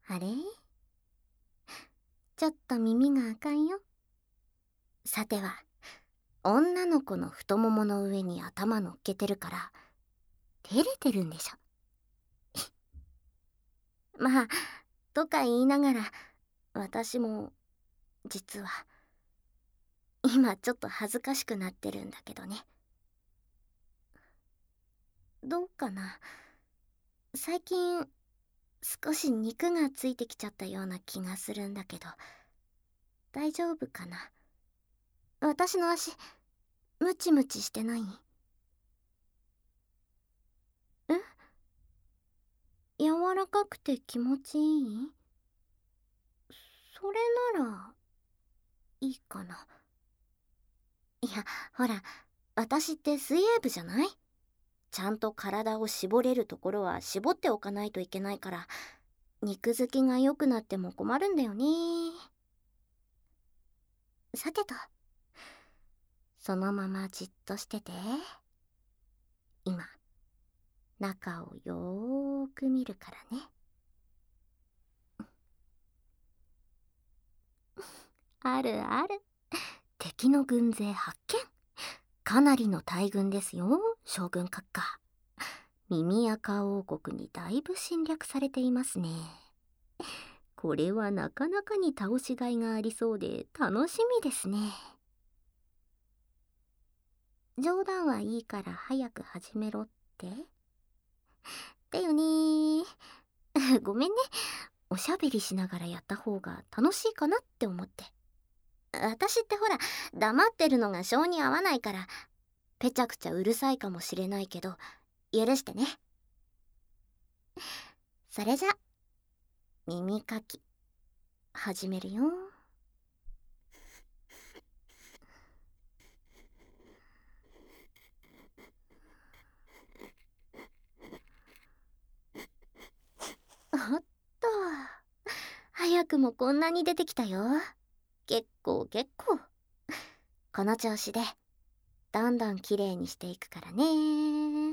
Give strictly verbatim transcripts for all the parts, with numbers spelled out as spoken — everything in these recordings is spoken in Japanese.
あれ、ちょっと耳が赤いよ。さては、女の子の太ももの上に頭乗っけてるから照れてるんでしょ。まあとか言いながら、私も実は今ちょっと恥ずかしくなってるんだけどね。どうかな、最近少し肉がついてきちゃったような気がするんだけど、大丈夫かな。私の足ムチムチしてない？え、柔らかくて気持ちいい？それならいいかな。いや、ほら、私って水泳部じゃない？ちゃんと体を絞れるところは絞っておかないといけないから、肉付きが良くなっても困るんだよね。さてと、そのままじっとしてて。今中をよーく見るからね。あるある、敵の軍勢発見。かなりの大軍ですよ、将軍閣下。耳垢王国にだいぶ侵略されていますね。これはなかなかに倒しがいがありそうで楽しみですね。冗談はいいから早く始めろって？だよねー。ごめんね、おしゃべりしながらやった方が楽しいかなって思って。私ってほら、黙ってるのが性に合わないから、ぺちゃくちゃうるさいかもしれないけど、許してね。それじゃ耳かき始めるよ。おっと、早くもこんなに出てきたよ。結構結構。この調子でどんどんきれいにしていくからね。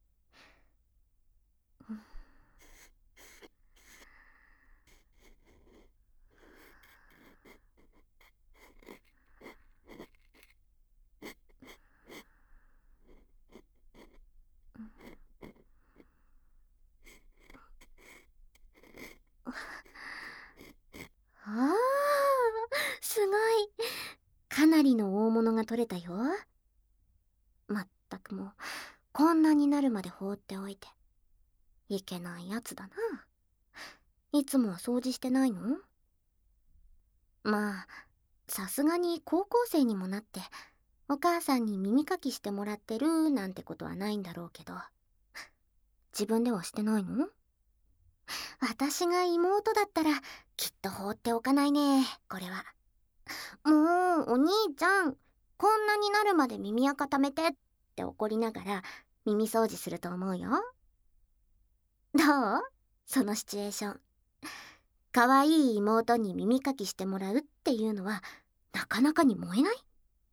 あー、すごい。かなりの大物が取れたよ。まったくもう、こんなになるまで放っておいていけないやつだな。いつもは掃除してないの？まあさすがに高校生にもなってお母さんに耳かきしてもらってるなんてことはないんだろうけど、自分ではしてないの？私が妹だったらきっと放っておかないね、これは。もうお兄ちゃん、こんなになるまで耳垢ためてって怒りながら耳掃除すると思うよ。どう？そのシチュエーション。可愛い妹に耳かきしてもらうっていうのはなかなかに燃えない？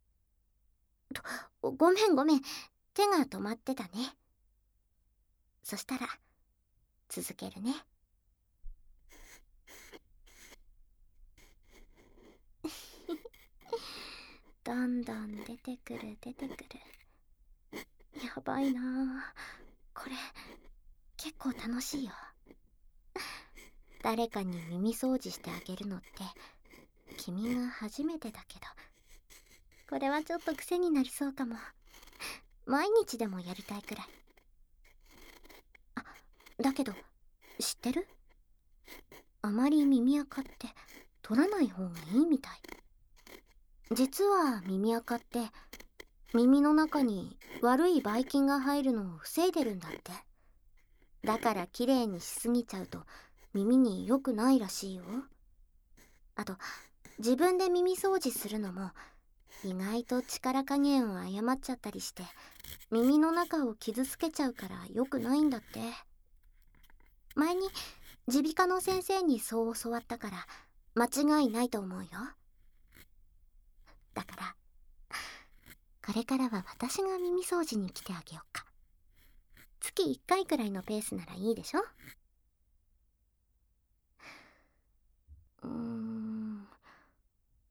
と、ごめんごめん、手が止まってたね。そしたら続けるね。どんどん出てくる出てくる。やばいなあ、これ結構楽しいよ。誰かに耳掃除してあげるのって君が初めてだけど、これはちょっと癖になりそうかも。毎日でもやりたいくらい。あ、だけど知ってる？あまり耳垢って取らない方がいいみたい。実は耳垢って耳の中に悪いばい菌が入るのを防いでるんだって。だから綺麗にしすぎちゃうと耳に良くないらしいよ。あと自分で耳掃除するのも意外と力加減を誤っちゃったりして耳の中を傷つけちゃうから良くないんだって。前に耳鼻科の先生にそう教わったから間違いないと思うよ。だからこれからは私が耳掃除に来てあげようか。月いっかいくらいのペースならいいでしょ？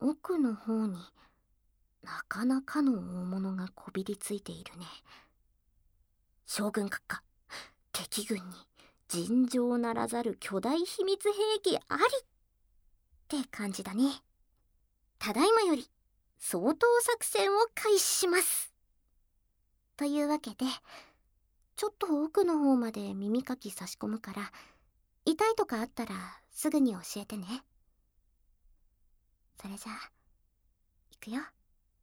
奥の方になかなかの大物がこびりついているね。将軍閣下、敵軍に尋常ならざる巨大秘密兵器ありって感じだね。ただいまより掃討作戦を開始します。というわけで、ちょっと奥の方まで耳かき差し込むから、痛いとかあったらすぐに教えてね。それじゃあ、いくよ。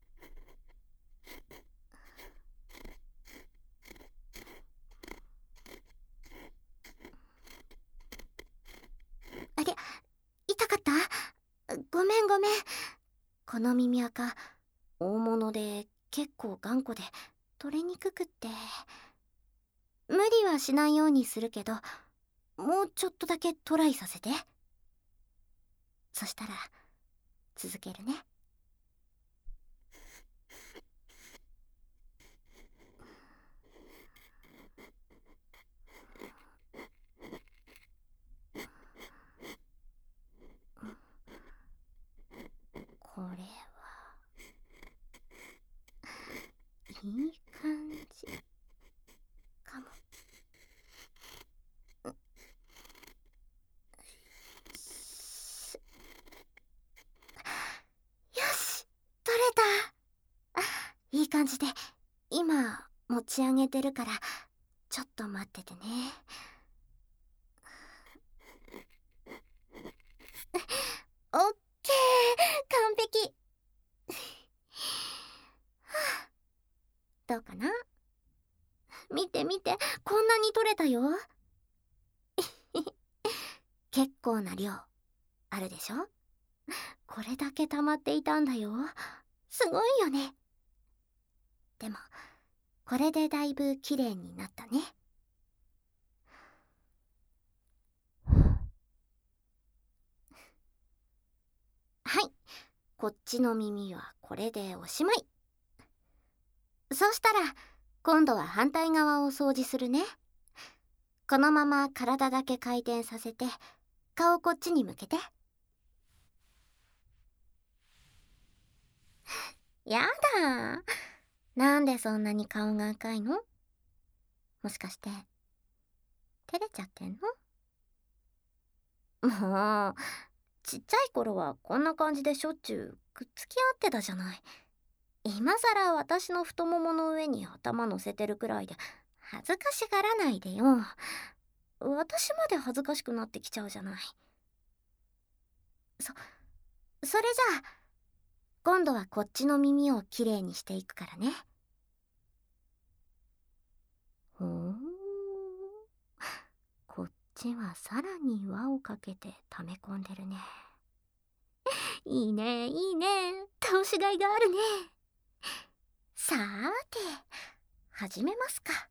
あれ、痛かった？ごめんごめん。この耳垢、大物で結構頑固で取れにくくって。無理はしないようにするけど、もうちょっとだけトライさせて。そしたら、続けるね。これはいい感じかも。よし、取れた。いい感じで今持ち上げてるから、ちょっと待っててね。オッケー、完璧。どうかな？見て見て、こんなに取れたよ。結構な量あるでしょ？これだけ溜まっていたんだよ。すごいよね。でもこれでだいぶきれいになったね。はい、こっちの耳はこれでおしまい。そうしたら今度は反対側を掃除するね。このまま体だけ回転させて、顔こっちに向けて。やだ、なんでそんなに顔が赤いの？もしかして照れちゃってんの？もうちっちゃい頃はこんな感じでしょっちゅうくっつき合ってたじゃない。今さら私の太ももの上に頭乗せてるくらいで恥ずかしがらないでよ。私まで恥ずかしくなってきちゃうじゃない。そ、それじゃあ今度はこっちの耳をきれいにしていくからね。ほー、こっちはさらに輪をかけて溜め込んでるね。いいねいいね、倒しがいがあるね。さーて、始めますか。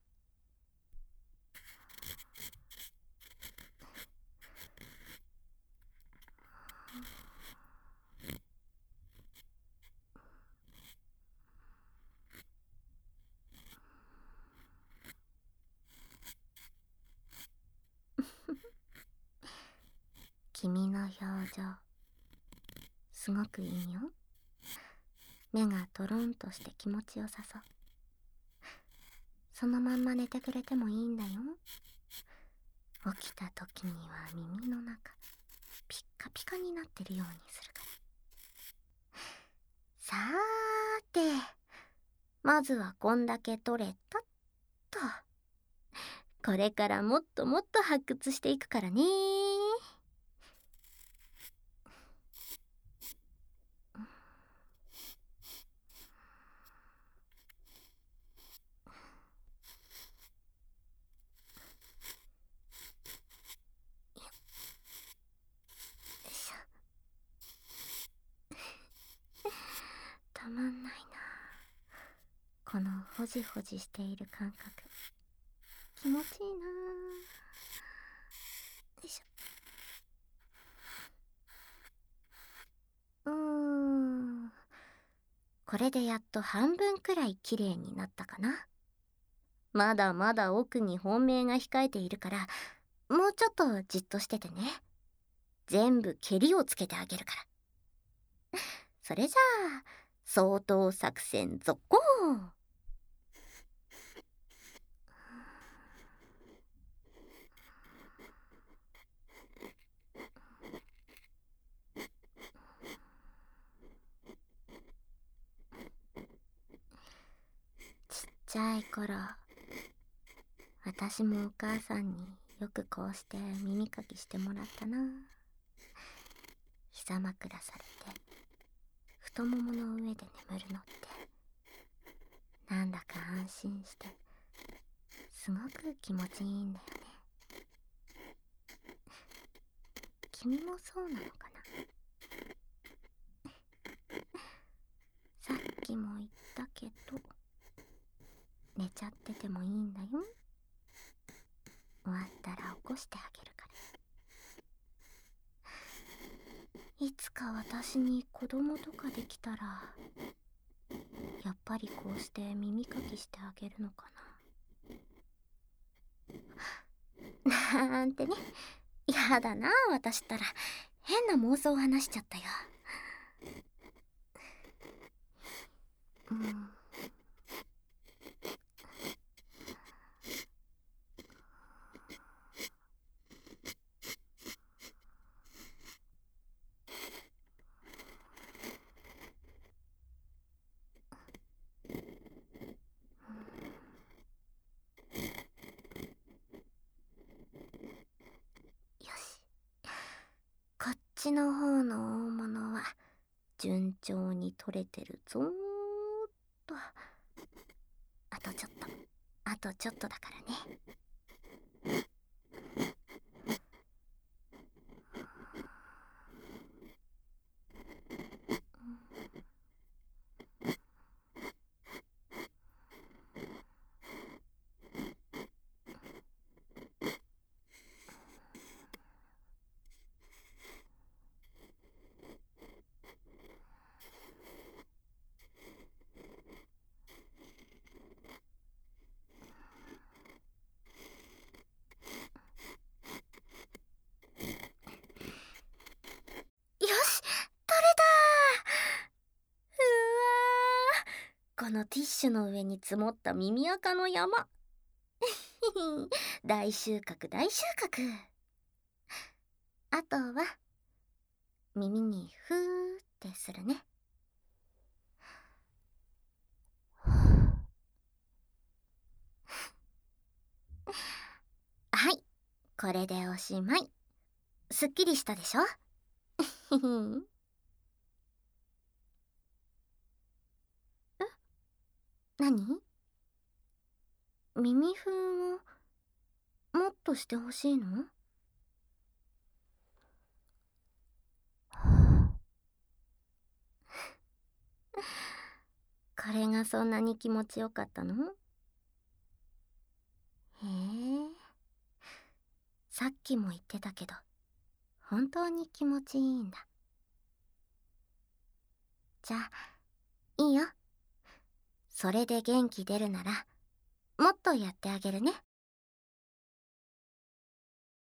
君の表情すごくいいよ。目がトロンとして気持ちよさそう。そのまんま寝てくれてもいいんだよ。起きた時には耳の中ピッカピカになってるようにするから。さーて、まずはこんだけ取れたっと。これからもっともっと発掘していくからね。たまんないな、このホジホジしている感覚。気持ちいいな。よいしょ。うーん、これでやっと半分くらい綺麗になったかな。まだまだ奥に本命が控えているから、もうちょっとじっとしててね。全部蹴りをつけてあげるから。 それじゃあ相当作戦続行。ちっちゃい頃、私もお母さんによくこうして耳かきしてもらったな。膝枕されて太ももの上で眠るのってなんだか安心してすごく気持ちいいんだよね。君もそうなのかな。さっきも言ったけど寝ちゃっててもいいんだよ。終わったら起こしてあげるから。いつか私に子供とかできたらやっぱりこうして耳かきしてあげるのかななんてね。やだな、私ったら変な妄想を話しちゃったよ。うん、よし、こっちの方の大物は順調に取れてるぞーっと。あとちょっと、あとちょっとだからね。よし、取れたー。うわー、このティッシュの上に積もった耳垢の山大収穫大収穫。あとは耳にふーってするね。はい、これでおしまい。すっきりしたでしょえ、何？耳ふーをもっとしてほしいの？これがそんなに気持ちよかったの？へえ、さっきも言ってたけど本当に気持ちいいんだ。じゃあいいよ。それで元気出るならもっとやってあげるね。